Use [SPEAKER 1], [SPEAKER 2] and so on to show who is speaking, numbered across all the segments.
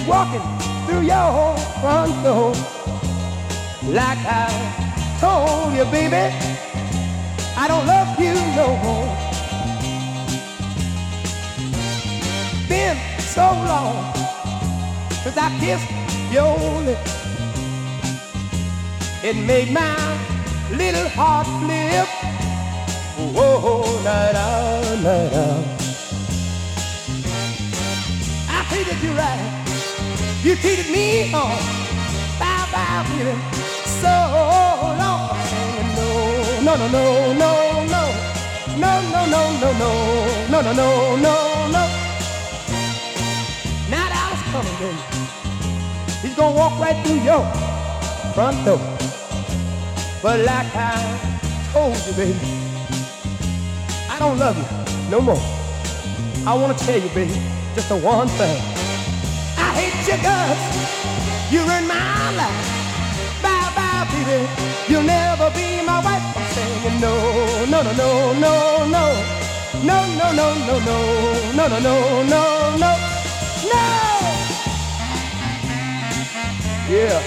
[SPEAKER 1] just walking through your front door. Like I told you, baby, I don't love you no more. Been so long since I kissed your lips. It made my little heart flip. Whoa, night out, night out. I treated you right, you treated me wrong. Bye bye, baby, so long. Singing no, no, no, no, no, no, no, no, no, no, no, no, no, no, no. Now that I was coming, baby, he's gonna walk right through your front door. But like I told you, baby, I don't love you no more. I wanna tell you, baby, just the one thing. I hate your guts, you ruined my life. Bye bye, baby, you'll never be my wife. I'm saying no, no, no, no, no, no, no, no, no, no, no, no, no, no, no, no, no. Yeah.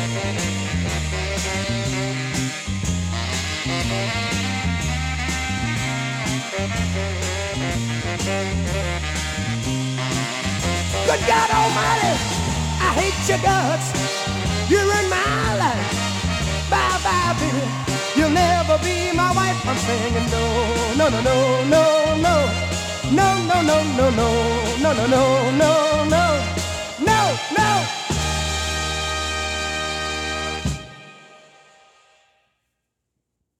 [SPEAKER 1] Good God Almighty, I hate your guts. You ruined my life. Bye bye, baby, you'll never be my wife. I'm saying no, no, no, no, no, no, no, no, no, no, no, no, no, no, no.